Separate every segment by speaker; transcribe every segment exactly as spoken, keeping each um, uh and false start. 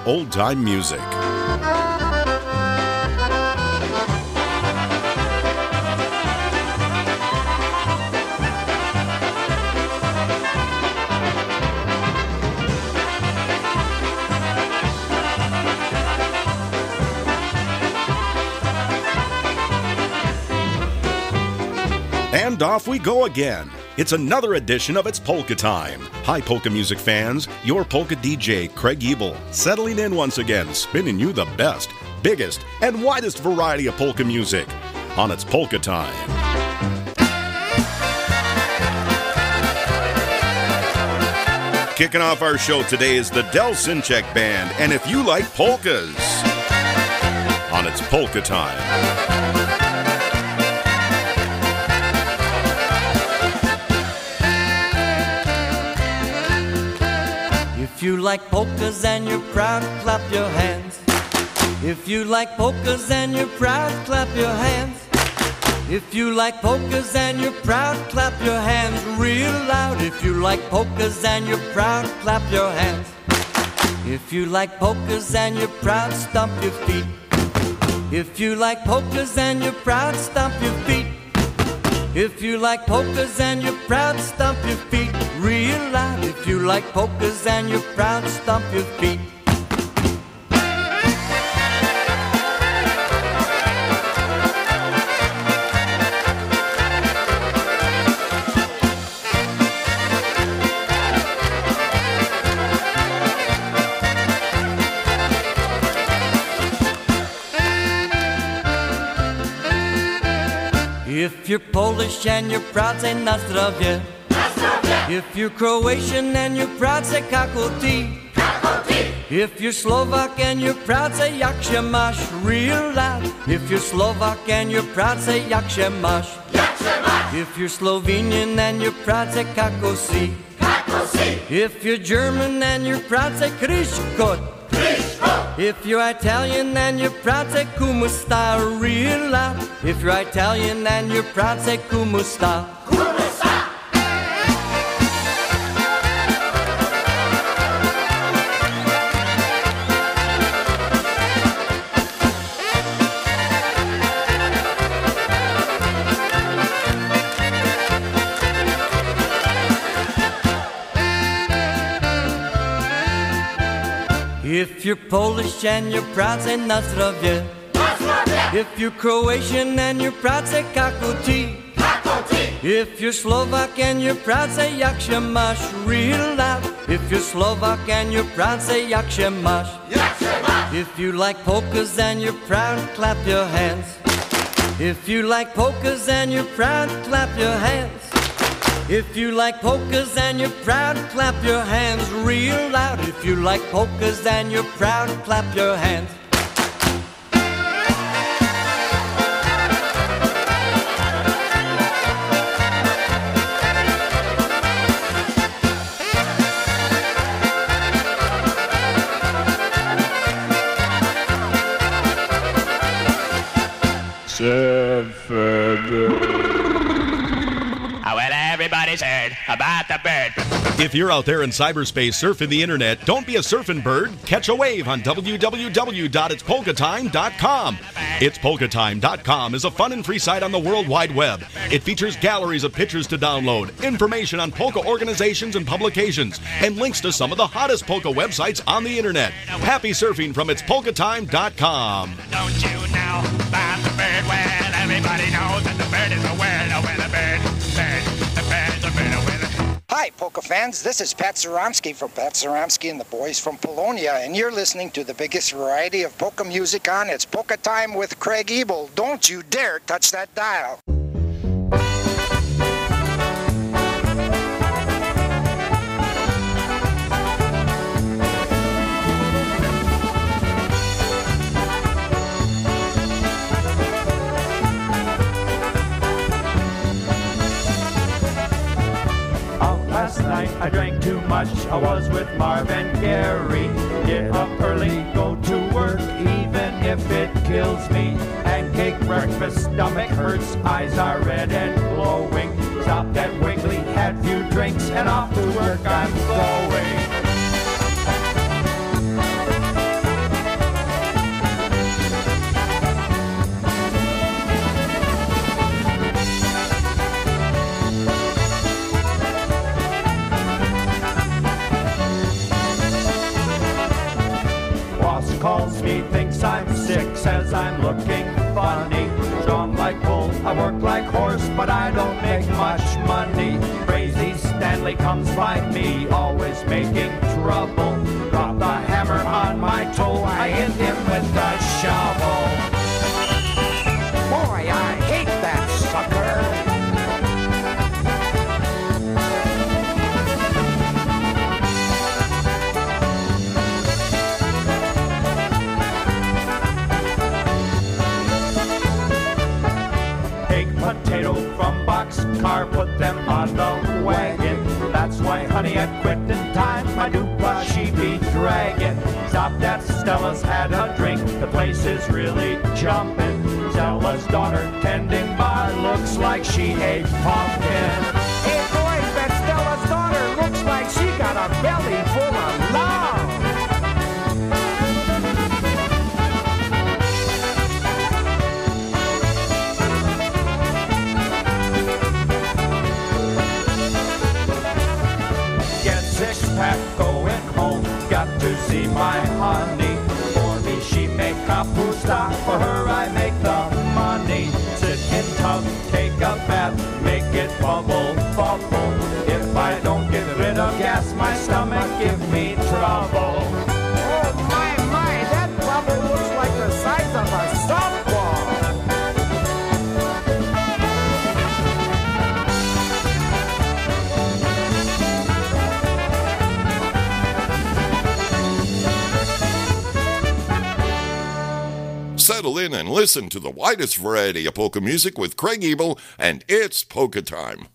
Speaker 1: old-time music. And off we go again. It's another edition of It's Polka Time. Hi, polka music fans. Your polka D J, Craig Ebel, settling in once again, spinning you the best, biggest, and widest variety of polka music on It's Polka Time. Kicking off our show today is the Del Sinchek Band, and If You Like Polkas on It's Polka Time.
Speaker 2: If you like polkas and you're proud, clap your hands. If you like polkas and you're proud, clap your hands. If you like polkas and you're proud, clap your hands real loud. If you like polkas and you're proud, clap your hands. If you like polkas and you're proud, stomp your feet. If you like polkas and you're proud, stomp your feet. If you like polkas and you're proud, stomp your feet real loud. If you like polkas and you're proud, stomp your feet. If you're Polish and you're proud, say na zdrowie. If you're Croatian and you're proud, say kako ti. If you're Slovak and you're proud, say jak się masz real loud. If you're Slovak and you're proud, say jak się masz. If you're Slovenian and you're proud, say kako si. If you're German and you're proud, say Krishkot. If you're Italian and you're proud, say kumusta real loud. If you're Italian and you're proud, say kumusta. If you're Polish and you're proud, say na zdrowie. If you're Croatian and you're proud, say kako ti. If you're Slovak and you're proud, say jak się masz real loud. If you're Slovak and you're proud, say jak się masz. If you like polkas and you're proud, clap your hands. If you like polkas and you're proud, clap your hands. If you like polkas and you're proud, clap your hands real loud. If you like polkas and you're proud, clap your hands.
Speaker 3: Everybody's heard about the bird.
Speaker 1: If you're out there in cyberspace surfing the internet, don't be a surfing bird. Catch a wave on w w w dot its polka time dot com. its polka time dot com is a fun and free site on the World Wide Web. It features galleries of pictures to download, information on polka organizations and publications, and links to some of the hottest polka websites on the internet. Happy surfing from its polka time dot com.
Speaker 3: Don't you know about the bird? Well, everybody knows that the bird is a word. Oh, well, the bird, bird, the bird, the bird, oh, well.
Speaker 4: Hi, polka fans. This is Pat Zaromsky from Pat Zaromsky and the Boys from Polonia, and you're listening to the biggest variety of polka music on It's Polka Time with Craig Ebel. Don't you dare touch that dial.
Speaker 5: Last night I drank too much, I was with Marvin Gary. Get up early, go to work, even if it kills me. Pancake breakfast, stomach hurts, eyes are red and glowing. Stopped at Wiggly, had few drinks, and off to work I'm going. calls me, thinks I'm sick, says I'm looking funny. Strong like bull, I work like horse, but I don't make much money. Crazy Stanley comes by me, always making trouble. Drop the hammer on my toe, I hit him with the shovel. Boy, I hate that sucker. Potato from boxcar, put them on the wagon. That's why, honey, I quit in time. My Dupla, she be dragging. Stopped at Stella's, had a drink. The place is really jumping. Stella's daughter tending bar looks like she ate pumpkin. Hey, boys, that Stella's daughter looks like she got a belly full of love. Pack going home, got to see my honey. For me she make kapusta, for her I make the money. Sit in tub, take a bath, make it bubble, bubble. If I don't get rid of gas, my stomach give me trouble. Oh my, my, that bubble looks like the size of a softball.
Speaker 6: Settle in and listen to the widest variety of polka music with Craig Ebel, and it's Polka Time.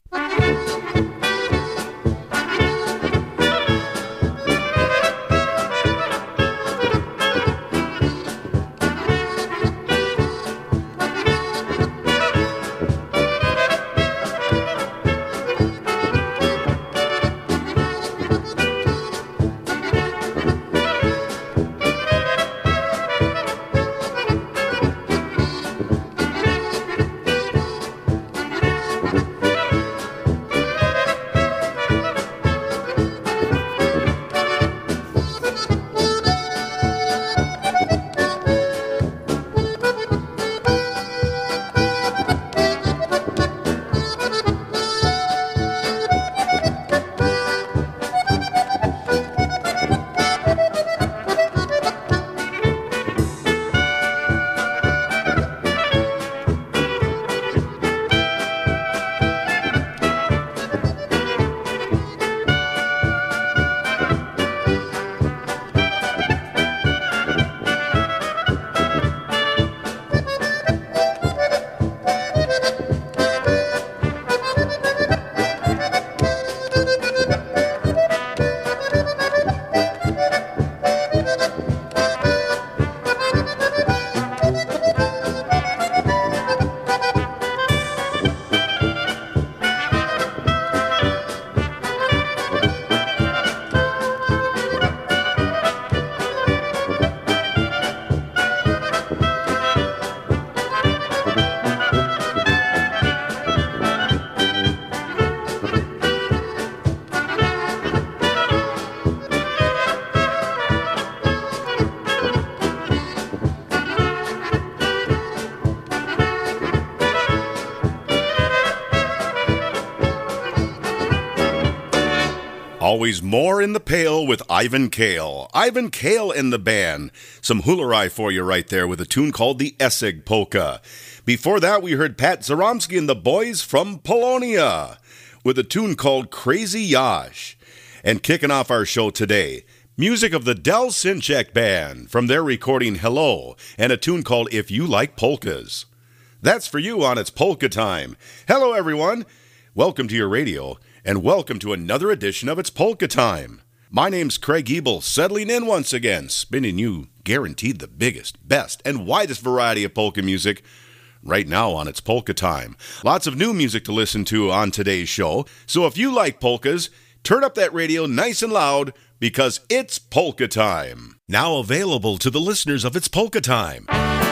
Speaker 1: Always more in the pail with Ivan Kale. Ivan Kale and the band. Some hularai for you right there with a tune called the Essig Polka. Before that, we heard Pat Zaromsky and the boys from Polonia with a tune called Crazy Yash. And kicking off our show today, music of the Del Sinchek Band from their recording Hello and a tune called If You Like Polkas. That's for you on It's Polka Time. Hello, everyone. Welcome to your radio. And welcome to another edition of It's Polka Time. My name's Craig Ebel, settling in once again, spinning you guaranteed the biggest, best, and widest variety of polka music right now on It's Polka Time. Lots of new music to listen to on today's show, so if you like polkas, turn up that radio nice and loud because it's Polka Time. Now available to the listeners of It's Polka Time.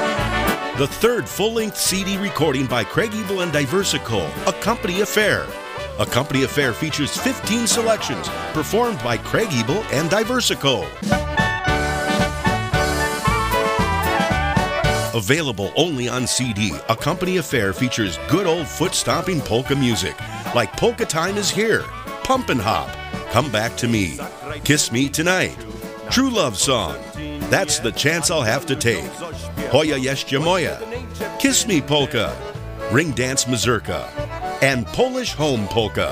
Speaker 1: The third full-length C D recording by Craig Ebel and Diversico, A Company Affair. A Company Affair features fifteen selections performed by Craig Ebel and Diversico. Available only on C D, A Company Affair features good old foot-stomping polka music, like Polka Time Is Here, Pumpin' Hop, Come Back to Me, Kiss Me Tonight, True Love Song, That's the Chance I'll Have to Take, Hoya Jeszcze Moja, Kiss Me Polka, Ring Dance Mazurka, and Polish Home Polka.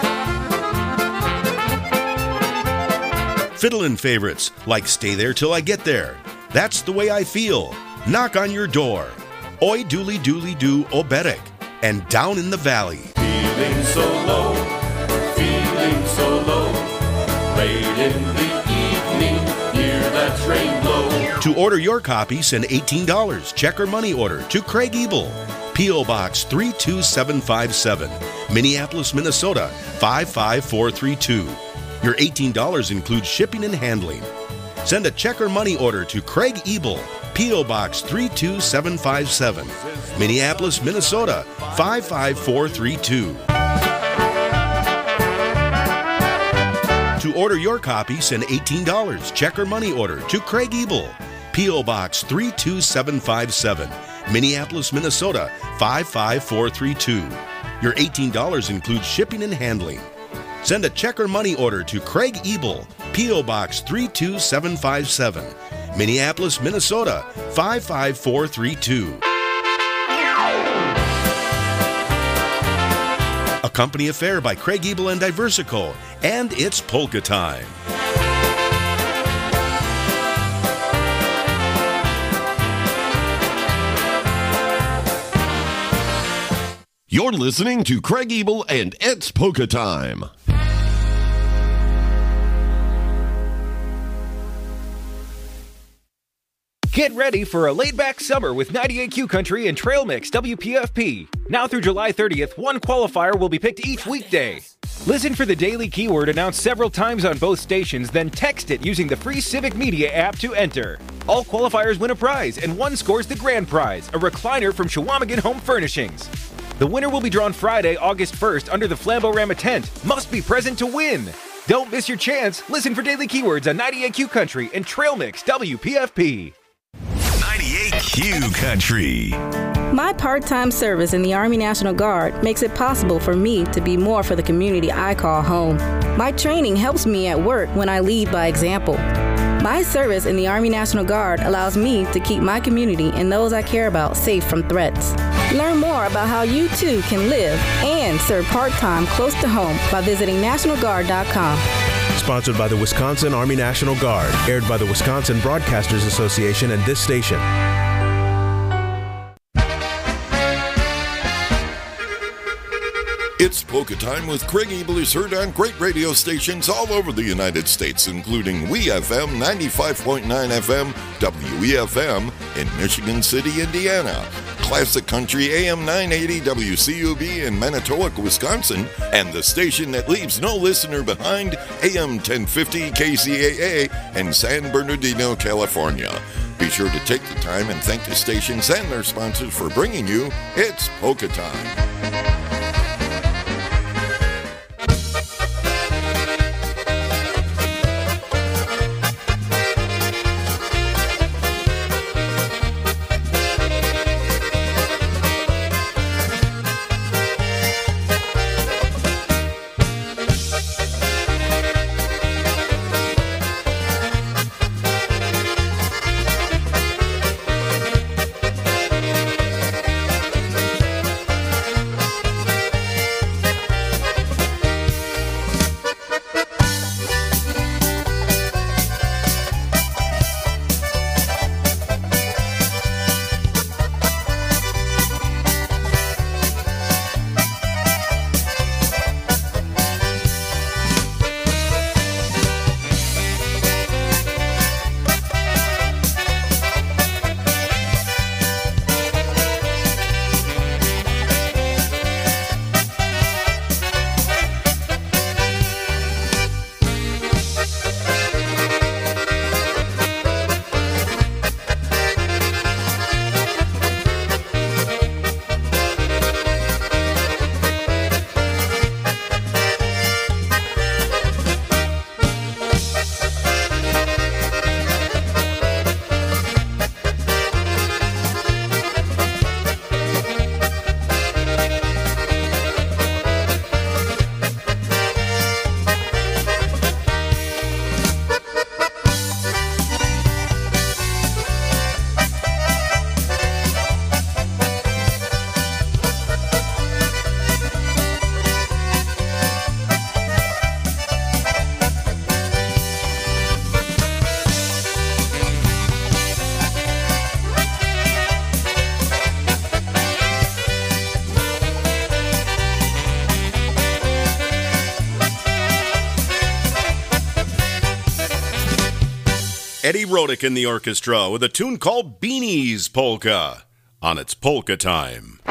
Speaker 1: Fiddlin' favorites like Stay There Till I Get There, That's the Way I Feel, Knock on Your Door, Oi Dooley Dooley Doo Oberek, and Down in the Valley.
Speaker 7: Feeling so low, feeling so low, late in the evening, hear that train blow.
Speaker 1: To order your copy, send eighteen dollars, check or money order, to Craig Ebel, P O. Box three two seven five seven, Minneapolis, Minnesota five five four three two. Your eighteen dollars includes shipping and handling. Send a check or money order to Craig Ebel, P O. Box three two seven five seven, Minneapolis, Minnesota five five four three two. To order your copy, send eighteen dollars, check or money order, to Craig Ebel, P O. Box three two seven five seven, Minneapolis, Minnesota five five four three two. Your eighteen dollars includes shipping and handling. Send a check or money order to Craig Ebel, P O. Box three two seven five seven, Minneapolis, Minnesota five five four three two. A Company Affair by Craig Ebel and Diversico, and it's Polka Time.
Speaker 6: You're listening to Craig Ebel and It's Polka Time.
Speaker 8: Get ready for a laid-back summer with ninety-eight Q Country and Trail Mix W P F P. Now through July thirtieth, one qualifier will be picked each weekday. Listen for the daily keyword announced several times on both stations, then text it using the free Civic Media app to enter. All qualifiers win a prize, and one scores the grand prize, a recliner from Chequamegon Home Furnishings. The winner will be drawn Friday, August first under the Flamborama tent. Must be present to win. Don't miss your chance. Listen for daily keywords on ninety-eight Q Country and Trail Mix W P F P.
Speaker 9: ninety-eight Q Country.
Speaker 10: My part-time service in the Army National Guard makes it possible for me to be more for the community I call home. My training helps me at work when I lead by example. My service in the Army National Guard allows me to keep my community and those I care about safe from threats. Learn more about how you too can live and serve part-time close to home by visiting national guard dot com.
Speaker 11: Sponsored by the Wisconsin Army National Guard, aired by the Wisconsin Broadcasters Association and this station.
Speaker 6: It's Polka Time with Craig Ebel is heard on great radio stations all over the United States, including W E F M ninety-five point nine F M, W E F M in Michigan City, Indiana, Classic Country A M nine eighty W C U B in Manitowoc, Wisconsin, and the station that leaves no listener behind, A M ten fifty K C A A in San Bernardino, California. Be sure to take the time and thank the stations and their sponsors for bringing you It's Polka Time.
Speaker 1: Eddie Rodick in the orchestra with a tune called Beanie's Polka on It's Polka Time.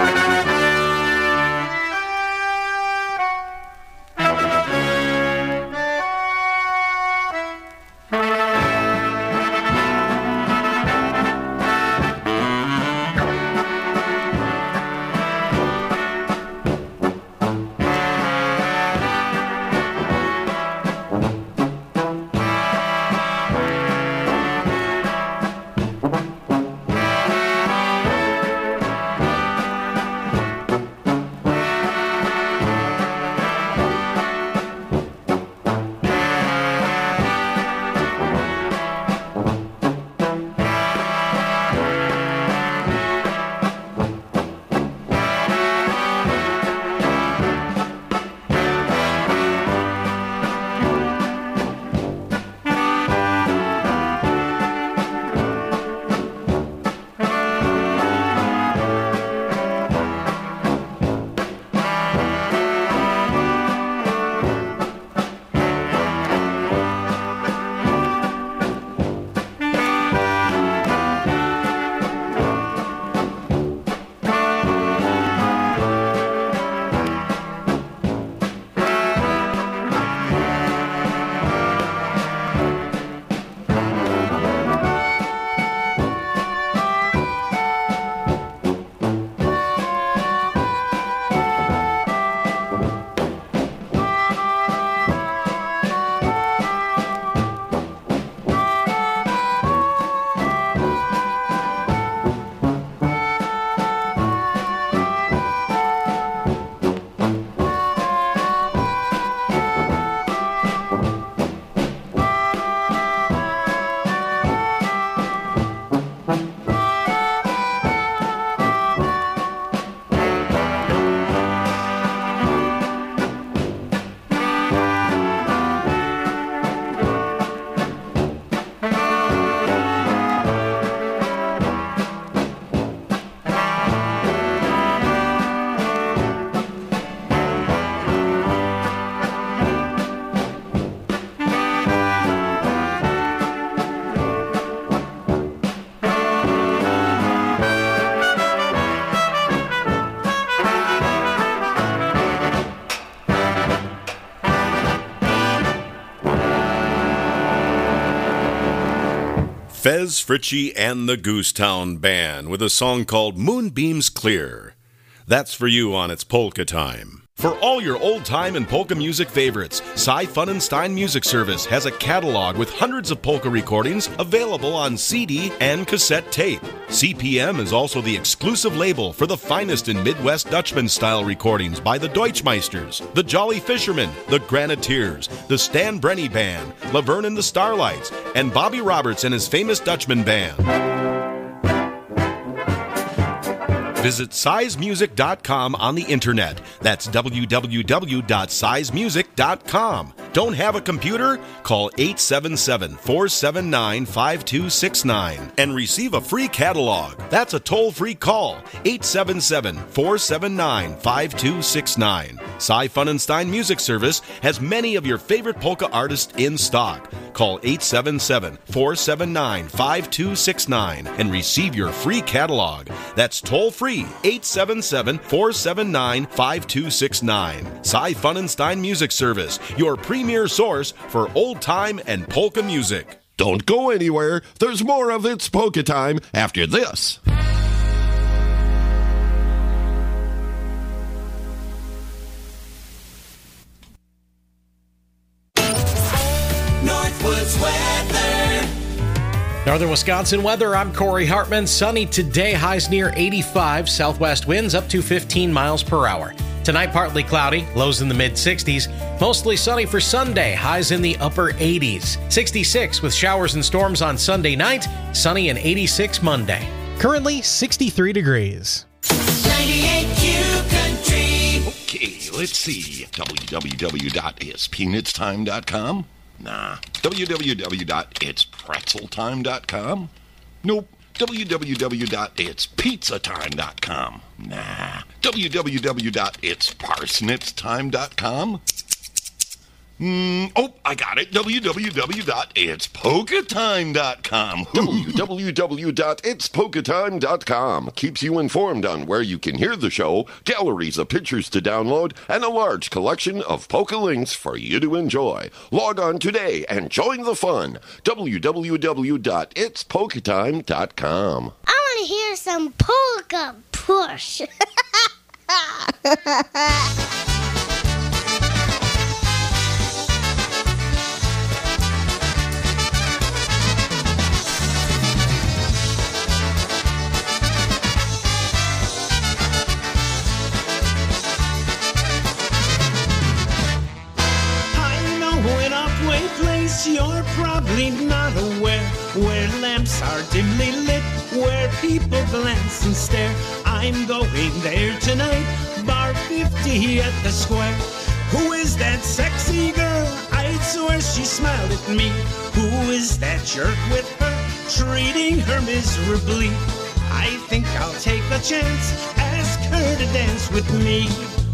Speaker 1: Fez Fritchie and the Goosetown Band with a song called Moonbeams Clear. That's for you on It's Polka Time. For all your old-time and polka music favorites, Cy Funenstein Music Service has a catalog with hundreds of polka recordings available on C D and cassette tape. C P M is also the exclusive label for the finest in Midwest Dutchman-style recordings by the Deutschmeisters, the Jolly Fishermen, the Graniteers, the Stan Brenny Band, Laverne and the Starlights, and Bobby Roberts and his famous Dutchman Band. Visit size music dot com on the internet. That's w w w dot size music dot com. Don't have a computer? Call eight seven seven, four seven nine, five two six nine and receive a free catalog. That's a toll-free call. eight seven seven, four seven nine, five two six nine. Cy Funenstein Music Service has many of your favorite polka artists in stock. Call eight seven seven, four seven nine, five two six nine and receive your free catalog. That's toll-free. eight seven seven, four seven nine, five two six nine. Cy Funenstein Music Service, your premier source for old-time and polka music.
Speaker 6: Don't go anywhere. There's more of It's Polka Time after this.
Speaker 12: Northwoods weather. Northern Wisconsin weather, I'm Corey Hartman. Sunny today, highs near eighty-five. Southwest winds up to fifteen miles per hour. Tonight, partly cloudy, lows in the mid-sixties. Mostly sunny for Sunday, highs in the upper eighties. sixty-six with showers and storms on Sunday night, sunny and eighty-six Monday.
Speaker 13: Currently sixty-three degrees.
Speaker 12: ninety-eight Q Country.
Speaker 6: Okay, let's see. w w w dot its peanuts time dot com? Nah. w w w dot its pretzel time dot com? Nope. w w w dot its pizza time dot com? Nah. w w w dot its parsnits time dot com? Mm, oh, I got it. w w w dot its polka time dot com. w w w dot its polka time dot com keeps you informed on where you can hear the show, galleries of pictures to download, and a large collection of polka links for you to enjoy. Log on today and join the fun. w w w dot its polka time dot com.
Speaker 14: I want to hear some polka push.
Speaker 15: You're probably not aware where lamps are dimly lit, where people glance and stare. I'm going there tonight, bar fifty at the square. Who is that sexy girl? I'd swear she smiled at me. Who is that jerk with her, treating her miserably? I think I'll take a chance, ask her to dance with me.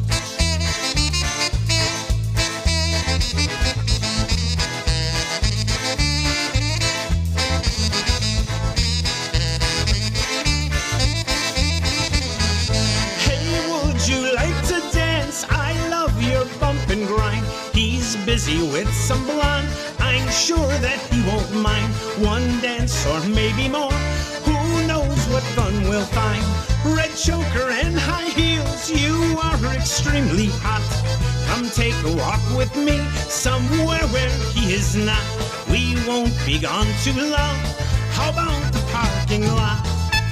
Speaker 15: Busy with some blonde, I'm sure that he won't mind one dance or maybe more. Who knows what fun we'll find? Red choker and high heels, you are extremely hot. Come take a walk with me somewhere where he is not. We won't be gone too long. How about the parking lot?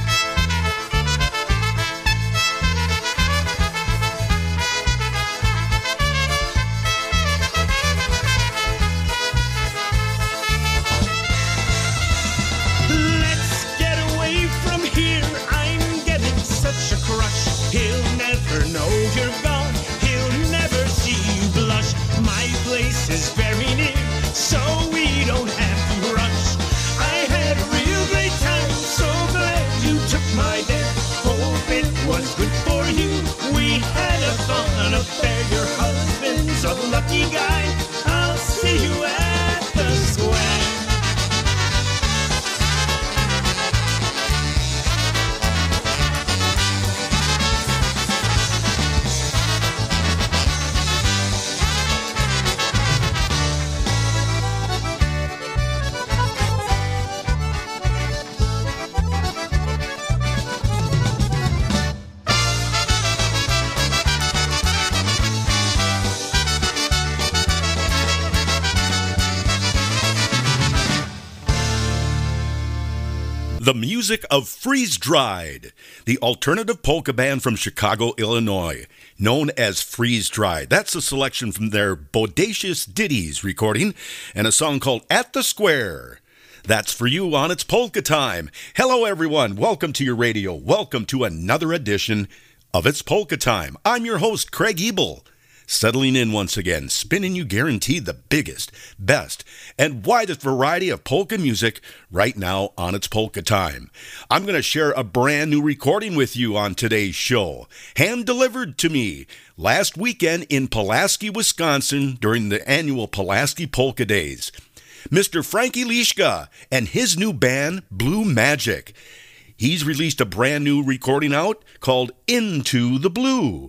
Speaker 15: Is very near, so we don't have to rush. I had a real great time, so glad you took my dare. Hope it was good for you. We had a fun affair. Your husband's a lucky guy. I'll see you at the square.
Speaker 1: The music of Freeze Dried, the alternative polka band from Chicago, Illinois, known as Freeze Dried. That's a selection from their Bodacious Ditties recording and a song called At the Square. That's for you on It's Polka Time. Hello, everyone. Welcome to your radio. Welcome to another edition of It's Polka Time. I'm your host, Craig Ebel. Settling in once again, spinning you guaranteed the biggest, best, and widest variety of polka music right now on It's Polka Time. I'm going to share a brand new recording with you on today's show, hand-delivered to me last weekend in Pulaski, Wisconsin during the annual Pulaski Polka Days. Mister Frankie Lishka and his new band, Blue Magic. He's released a brand new recording out called Into the Blue.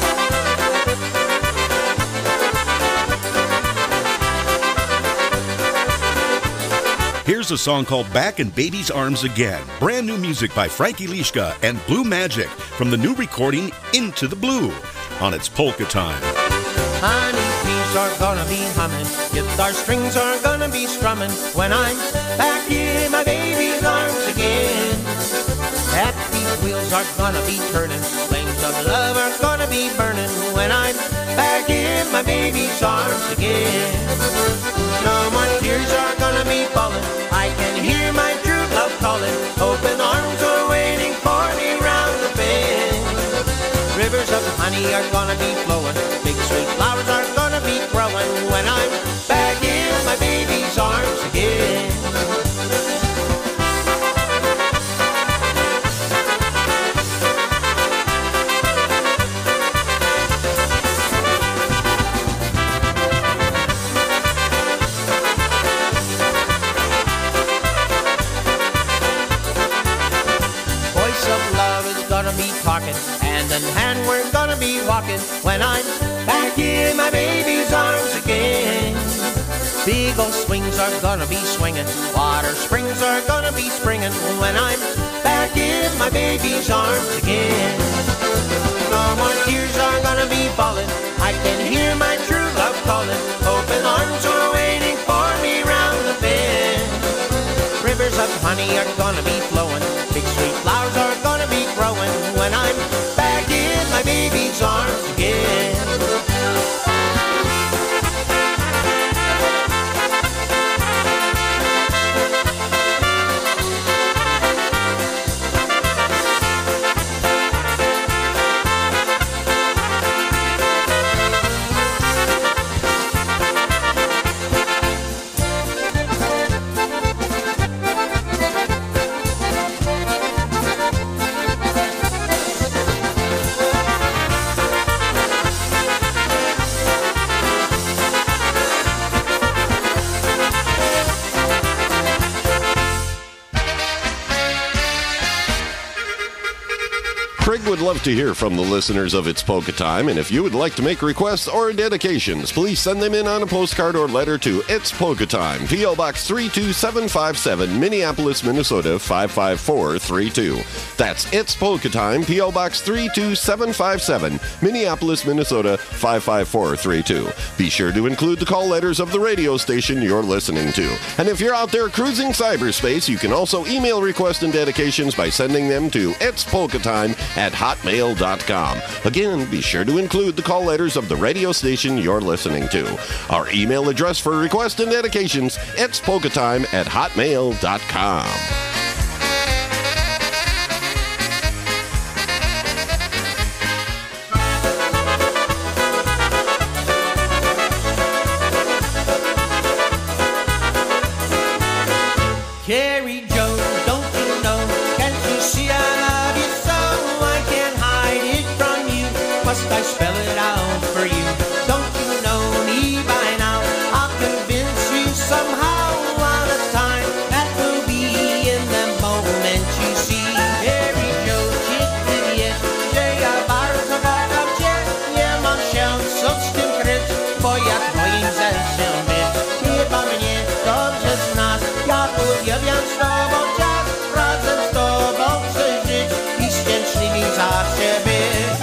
Speaker 1: Here's a song called Back in Baby's Arms Again. Brand new music by Frankie Lishka and Blue Magic from the new recording Into the Blue on It's Polka Time.
Speaker 16: Honey, bees are gonna be humming, guitar strings are gonna be strumming when I'm back in my baby's arms again. Happy wheels are gonna be turning, flames of love are gonna be burning when I'm back in my baby's arms again. No more tears are gonna be falling, I can hear my true love calling. Open arms are waiting for me round the bend. Rivers of honey are gonna be flowing, big sweet flowers are gonna be growing when I'm back in my baby's arms again. gonna be talking, hand in hand we're gonna be walking when I'm back in my baby's arms again. Big old swings are gonna be swinging, water springs are gonna be springing when I'm back in my baby's arms again. No more tears are gonna be falling, I can hear my true love calling. Open arms are waiting for me round the bend. Rivers of honey are gonna be flowing, big sweet flowers are gonna be growing when I'm back in my baby's arms again.
Speaker 17: Craig would love to hear from the listeners of It's Polka Time, and if you would like to make requests or dedications, please send them in on a postcard or letter to It's Polka Time, P O. Box three two seven five seven, Minneapolis, Minnesota five five four three two. That's It's Polka Time, P O. Box three two seven five seven, Minneapolis, Minnesota five five four three two. Be sure to include the call letters of the radio station you're listening to. And if you're out there cruising cyberspace, you can also email requests and dedications by sending them to It's Polka Time at hotmail dot com. Again, be sure to include the call letters of the radio station you're listening to. Our email address for requests and dedications, it's polka time at hotmail dot com.
Speaker 16: Carrie Joe, don't you know, can't you see I love you so? I can't hide it from you, must I spell it out for you? Don't you know me by now? I'll convince you somehow on a time that will be in the moment you see. Carrie Joe, ciebie jest, że ja bardzo kocham cię, nie mam się co z tym kryć, bo ja twoim zębem być. Chyba mnie dobrze znasz, ja uwielbiam z tobą czas, razem z tobą przeżyć i szczęśliwi zawsze być.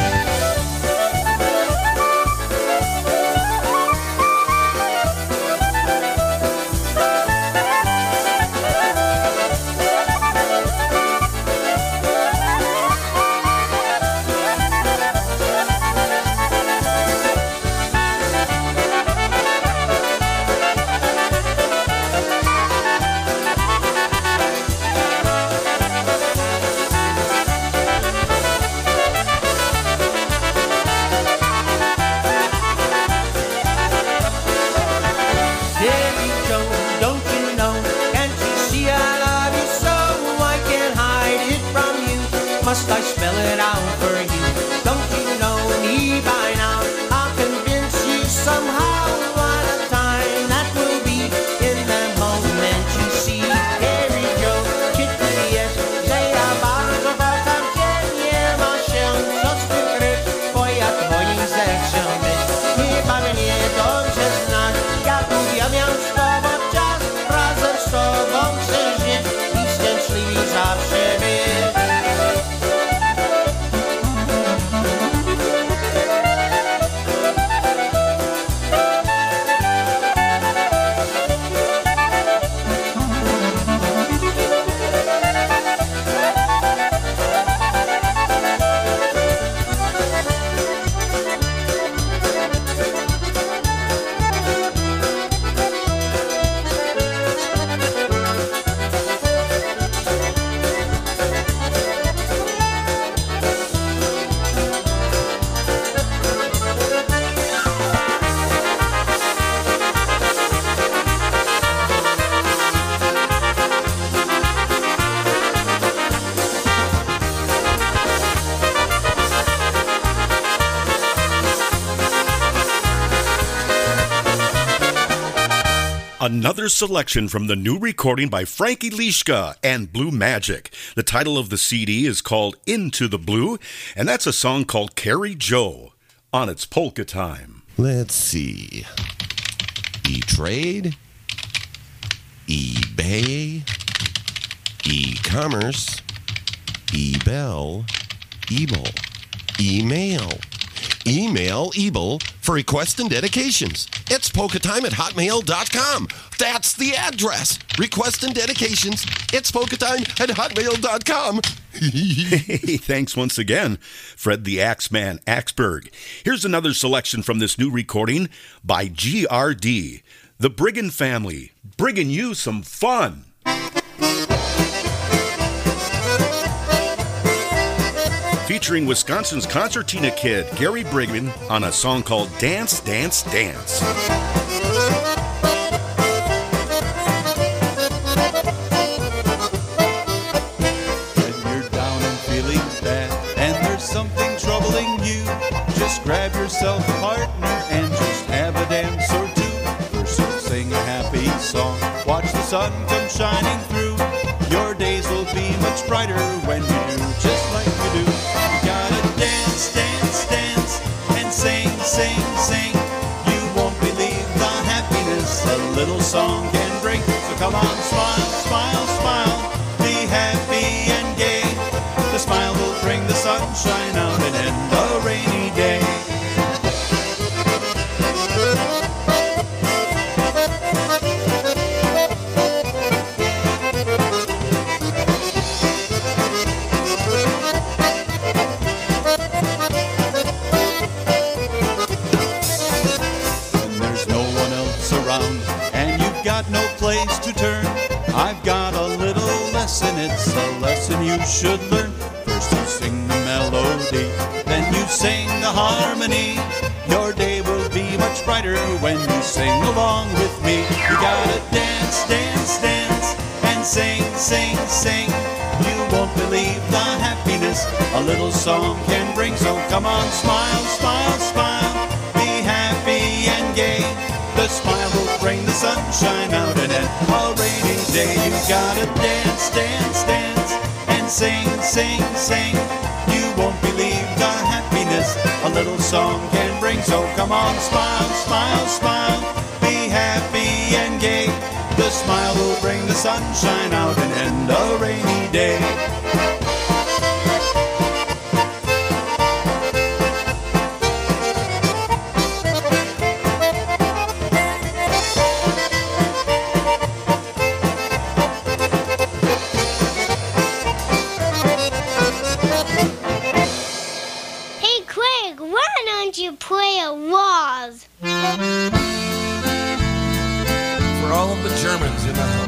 Speaker 16: Carrie Joe, don't you know, can't you see I love you so? I can't hide it from you, must I spell it out for you? Don't you know me by now? I'll convince you somehow on a time that will be in the moment you see. Carrie Joe, ciebie jest, że ja bardzo kocham cię, nie ma się co z tym kryć, bo ja twoim zechcę być. Chyba mnie dobrze znasz, ja uwielbiam z tobą czas, razem z tobą przeżyć i szczęśliwi zawsze być.
Speaker 1: Another selection from the new recording by Frankie Lischka and Blue Magic. The title of the C D is called Into the Blue, and that's a song called Carrie Joe on It's Polka Time.
Speaker 17: Let's see. E-Trade, eBay, e-commerce, eBell, Ebel, email. Email Ebel for requests and dedications. It's polka time at hotmail dot com. That's the address. Requests and dedications. It's polka time at hotmail dot com.
Speaker 1: Hey, thanks once again, Fred the Axeman Axberg. Here's another selection from this new recording by G R D, the Brigand Family, bringing you some fun. Featuring Wisconsin's concertina kid, Gary Brigman, on a song called Dance, Dance, Dance.
Speaker 18: When you're down and feeling bad, and there's something troubling you, just grab yourself a partner and just have a dance or two. First you'll sing a happy song, watch the sun come shining through. Your days will be much brighter when you do just like you do. Dance, dance, dance, and sing, sing, sing. You won't believe the happiness a little song can bring. So come on, smile, smile, smile. Be happy and gay. The smile will bring the sunshine out and end a rainy day. No place to turn. I've got a little lesson, it's a lesson you should learn. First you sing the melody, then you sing the harmony. Your day will be much brighter when you sing along with me. You gotta dance, dance, dance, and sing, sing, sing. You won't believe the happiness a little song can bring. So come on, smile, smile, smile. Be happy and gay. The smile will bring the sunshine out and end a rainy day. You gotta dance, dance, dance, and sing, sing, sing. You won't believe the happiness a little song can bring. So come on, smile, smile, smile. Be happy and gay. The smile will bring the sunshine out and end a rainy day.
Speaker 14: You play a waltz
Speaker 19: for all of the Germans in the house.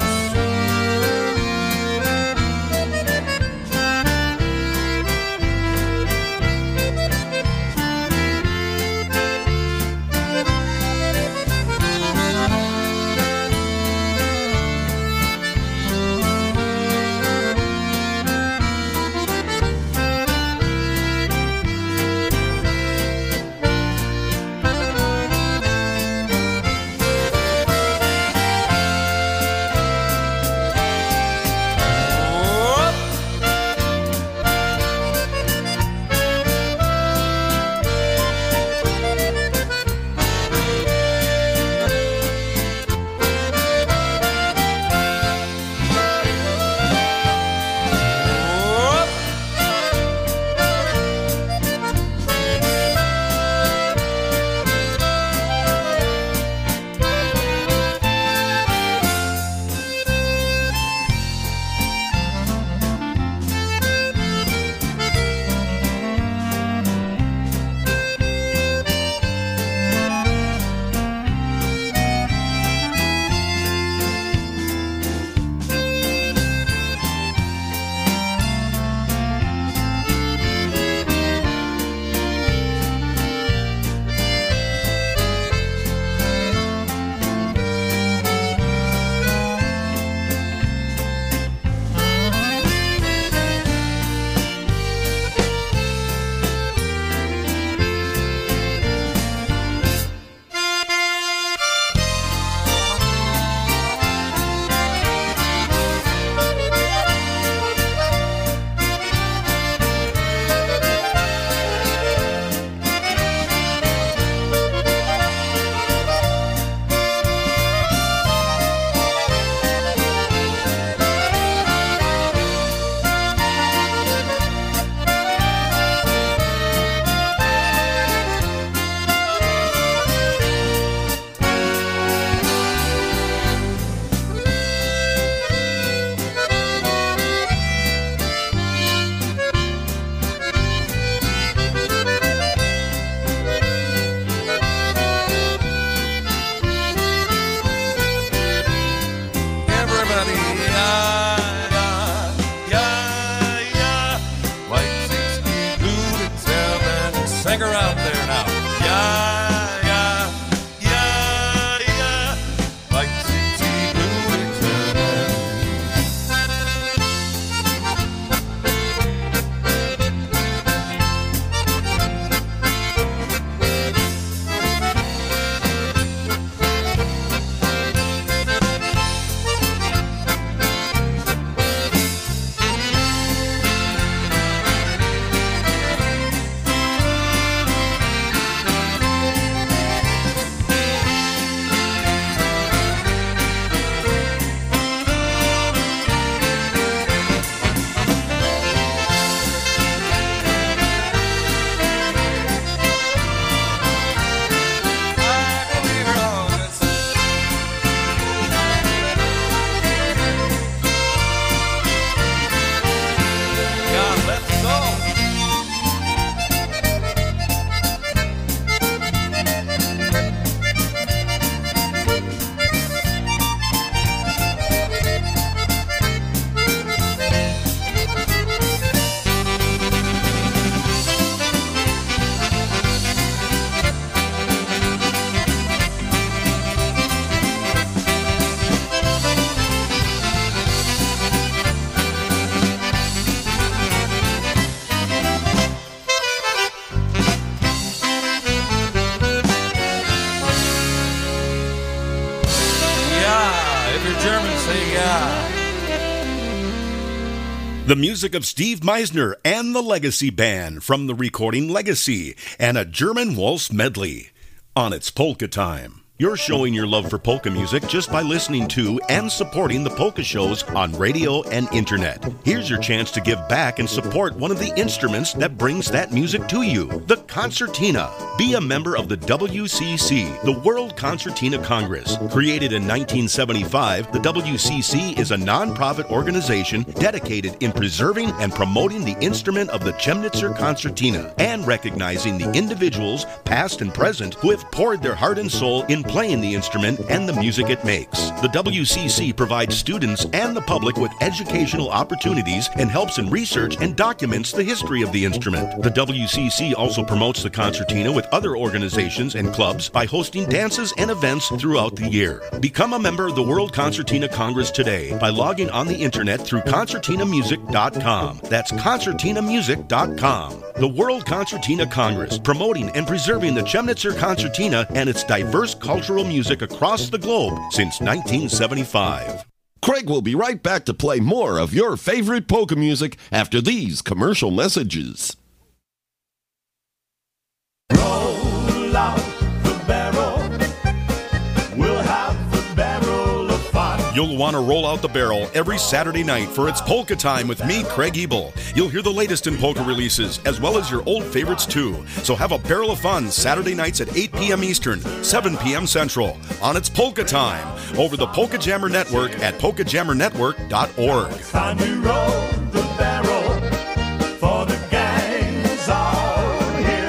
Speaker 1: The music of Steve Meisner and the Legacy Band from the recording Legacy and a German waltz medley on It's Polka Time. You're showing your love for polka music just by listening to and supporting the polka shows on radio and internet. Here's your chance to give back and support one of the instruments that brings that music to you, the concertina. Be a member of the W C C, the World Concertina Congress. Created in nineteen seventy-five, the W C C is a non-profit organization dedicated in preserving and promoting the instrument of the Chemnitzer concertina and recognizing the individuals, past and present, who have poured their heart and soul in playing the instrument and the music it makes. The W C C provides students and the public with educational opportunities and helps in research and documents the history of the instrument. The W C C also promotes the concertina with other organizations and clubs by hosting dances and events throughout the year. Become a member of the World Concertina Congress today by logging on the internet through concertina music dot com. That's concertina music dot com. The World Concertina Congress, promoting and preserving the Chemnitzer concertina and its diverse cultural music across the globe since nineteen seventy-five.
Speaker 17: Craig will be right back to play more of your favorite polka music after these commercial messages.
Speaker 5: Roll out the barrel. We'll have the barrel of fun.
Speaker 1: You'll want to roll out the barrel every Saturday night for It's Polka Time with me, Craig Ebel. You'll hear the latest in polka releases, as well as your old favorites too. So have a barrel of fun Saturday nights at eight p.m. Eastern, seven p.m. Central, on It's Polka Time, over the Polka Jammer Network at polka jammer network dot org.
Speaker 5: Time to roll the barrel for the gangs out here.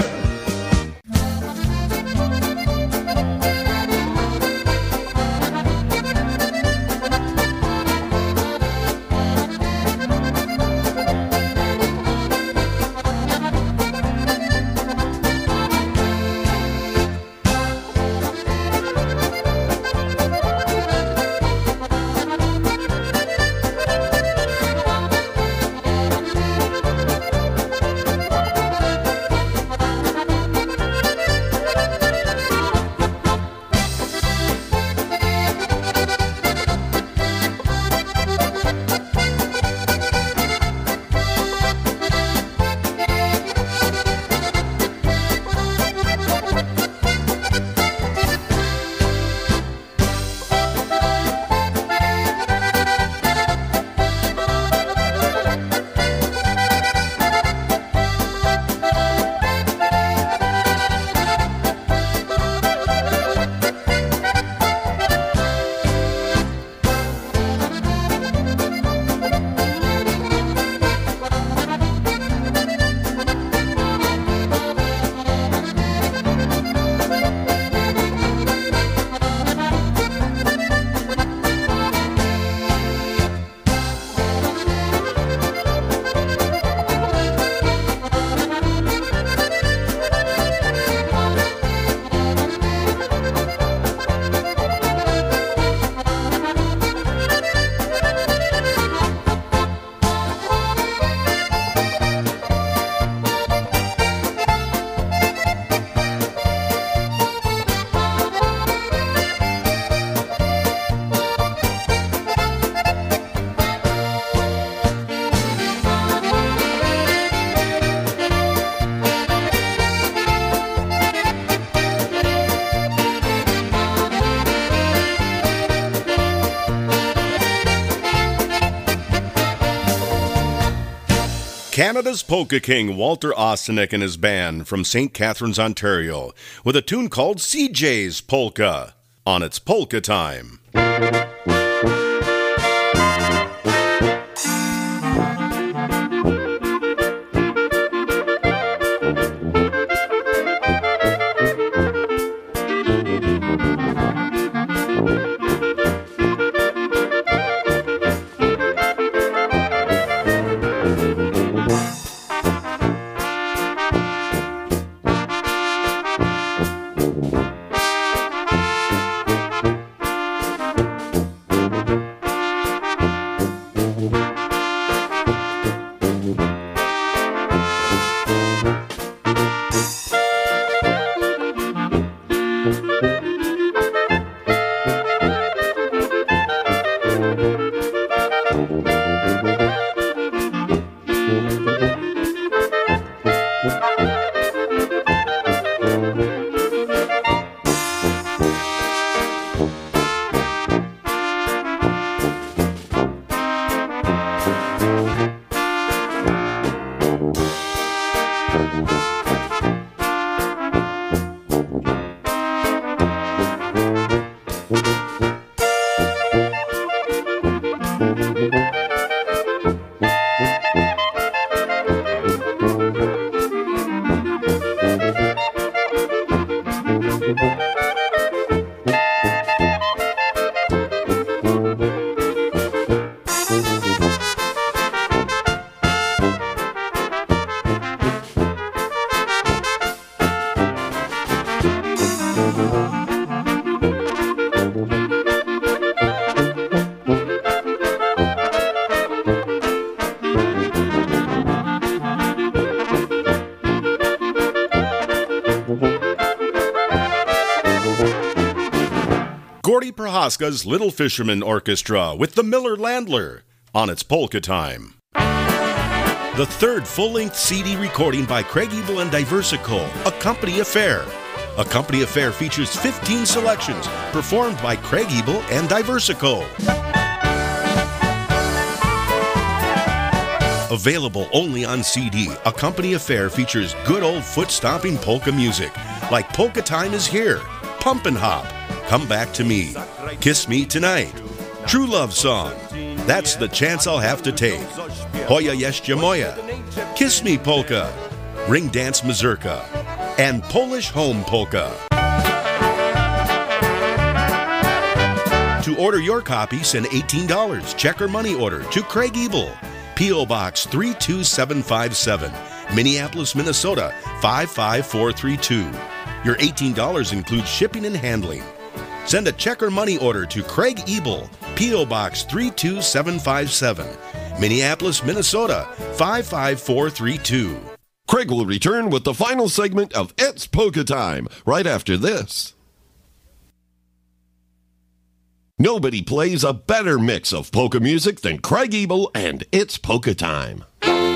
Speaker 1: Canada's polka king Walter Ostanek and his band from Saint Catharines, Ontario, with a tune called C J's Polka on It's Polka Time. Idahaska's Little Fisherman Orchestra with the Miller Landler on its Polka Time. The third full-length C D recording by Craig Ebel and Diversico, A Company Affair. A Company Affair features fifteen selections performed by Craig Ebel and Diversico. Available only on C D, A Company Affair features good old foot-stomping polka music like Polka Time Is Here, Pumpin' Hop, Come Back to Me, Kiss Me Tonight, True Love Song, That's the Chance I'll Have to Take, Hoya Jeszcze Moja, Kiss Me Polka, Ring Dance Mazurka, and Polish Home Polka. To order your copy, send eighteen dollars, check or money order to Craig Ebel, P O Box three two seven five seven, Minneapolis, Minnesota five five four three two. Your eighteen dollars includes shipping and handling. Send a check or money order to Craig Ebel, P O Box three two seven five seven, Minneapolis, Minnesota five five four three two.
Speaker 17: Craig will return with the final segment of It's Polka Time right after this. Nobody plays a better mix of polka music than Craig Ebel and It's Polka Time.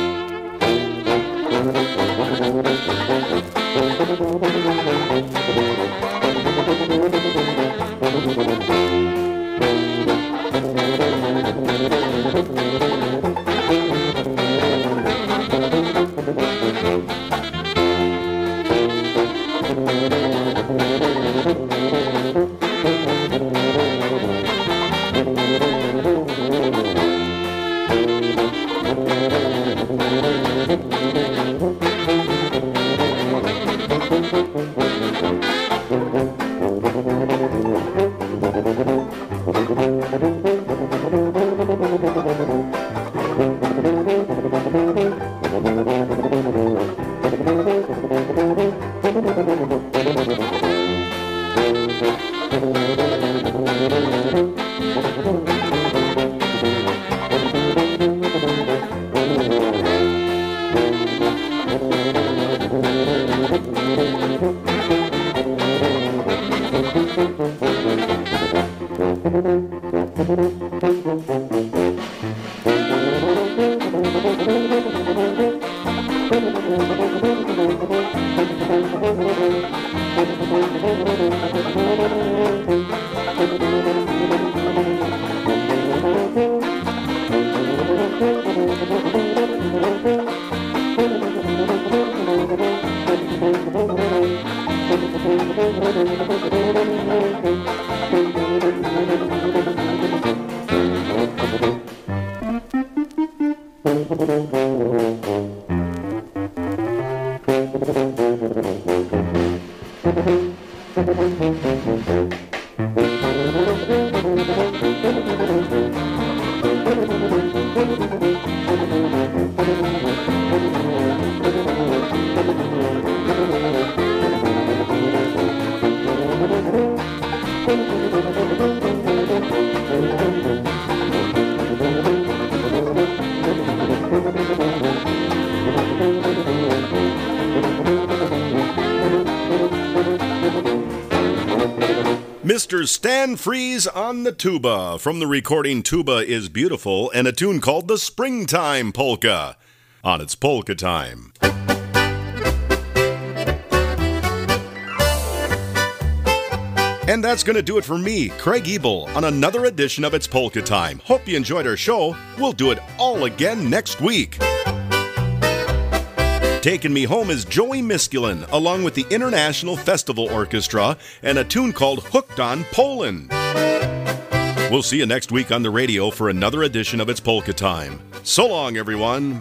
Speaker 1: Mister Stan Freeze on the tuba from the recording Tuba is Beautiful and a tune called the Springtime Polka on its Polka Time. And that's going to do it for me, Craig Ebel, on another edition of It's Polka Time. Hope you enjoyed our show. We'll do it all again next week. Taking me home is Joey Miskulin, along with the International Festival Orchestra, and a tune called Hooked on Poland. We'll see you next week on the radio for another edition of It's Polka Time. So long, everyone.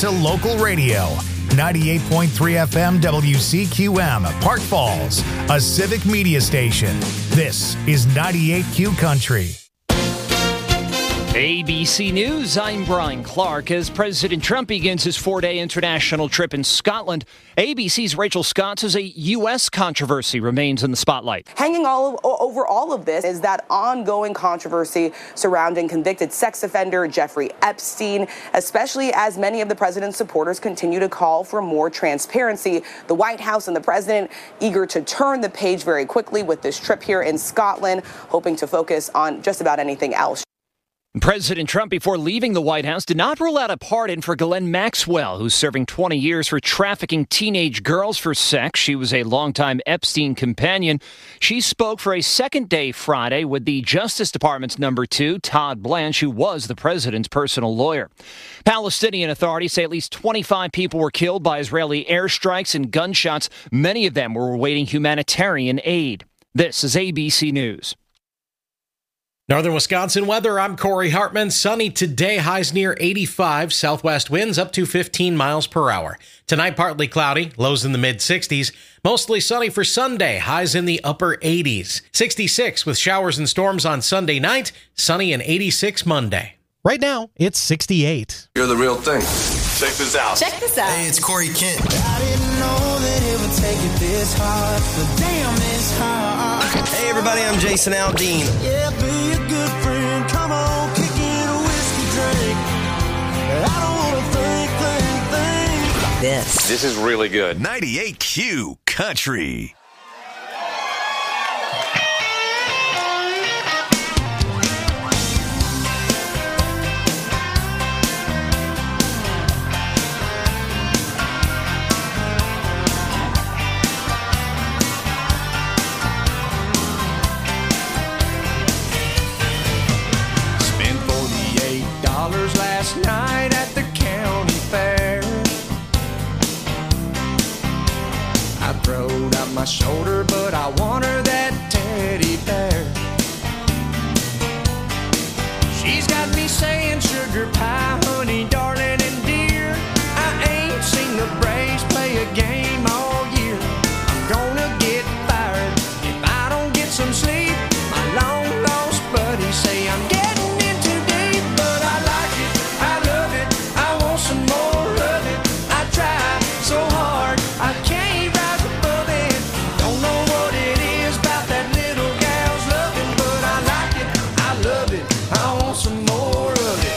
Speaker 20: to local radio. ninety-eight point three F M W C Q M, Park Falls, a civic media station. This is ninety-eight Q Country.
Speaker 21: A B C News, I'm Brian Clark. As President Trump begins his four-day international trip in Scotland, A B C's Rachel Scott says a U S controversy remains in the spotlight.
Speaker 22: Hanging all of, over all of this is that ongoing controversy surrounding convicted sex offender Jeffrey Epstein, especially as many of the president's supporters continue to call for more transparency. The White House and the president eager to turn the page very quickly with this trip here in Scotland, hoping to focus on just about anything else.
Speaker 21: President Trump, before leaving the White House, did not rule out a pardon for Ghislaine Maxwell, who's serving twenty years for trafficking teenage girls for sex. She was a longtime Epstein companion. She spoke for a second day Friday with the Justice Department's number two, Todd Blanche, who was the president's personal lawyer. Palestinian authorities say at least twenty-five people were killed by Israeli airstrikes and gunshots. Many of them were awaiting humanitarian aid. This is A B C News.
Speaker 12: Northern Wisconsin weather, I'm Corey Hartman. Sunny today, highs near eighty-five. Southwest winds up to fifteen miles per hour. Tonight, partly cloudy, lows in the mid sixties. Mostly sunny for Sunday, highs in the upper eighties. sixty-six with showers and storms on Sunday night, sunny and eighty-six Monday.
Speaker 13: Right now, it's sixty-eight.
Speaker 19: You're the real thing. Check this out.
Speaker 23: Check this out.
Speaker 24: Hey, it's Corey Kent.
Speaker 23: I didn't know that it would take it this hard, but damn, it's hard.
Speaker 24: Hey, everybody, I'm Jason Aldean.
Speaker 23: Yeah, be a good friend. Come on, kick in a whiskey drink. I don't want to think, think, think.
Speaker 24: This.
Speaker 9: This is really good. ninety-eight Q Country.
Speaker 23: Last night at the county fair, I throwed out my shoulder, but I want her that teddy bear. She's got me saying sugar pie, honey, darling, and dear. I ain't seen the Braves play a game all year. I'm gonna get fired if I don't get some sleep. My long lost buddies say I'm getting in too deep, but I like it. I love it, I want some more of it. I try so hard, I can't rise above it. Don't know what it is about that little gal's loving, but I like it, I love it, I want some more of it.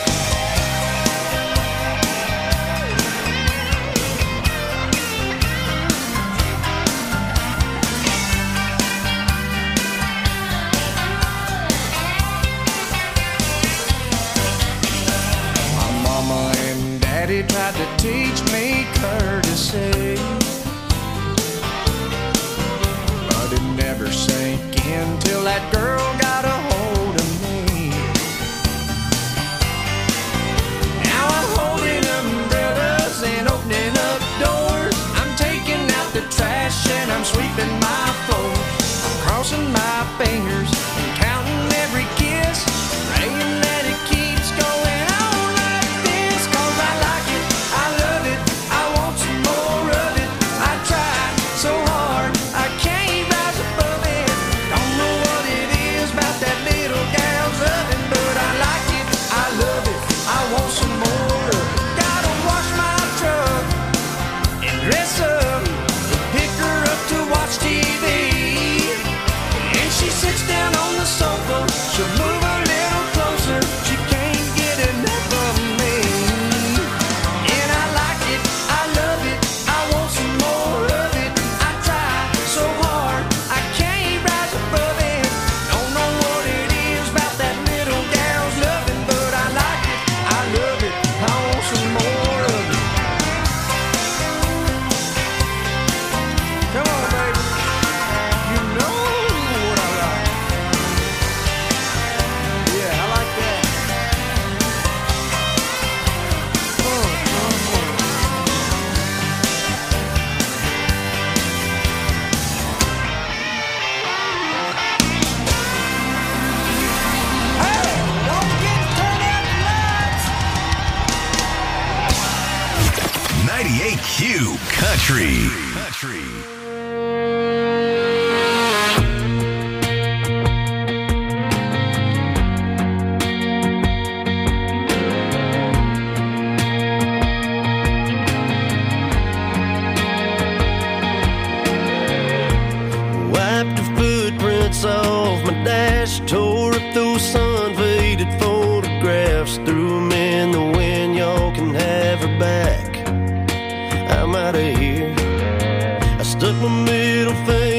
Speaker 9: Country. Country.
Speaker 2: Wiped the footprints off my dash, tore up those sun-faded photographs, threw them in the wind, y'all can have her back. I'm out of here. I stuck my middle finger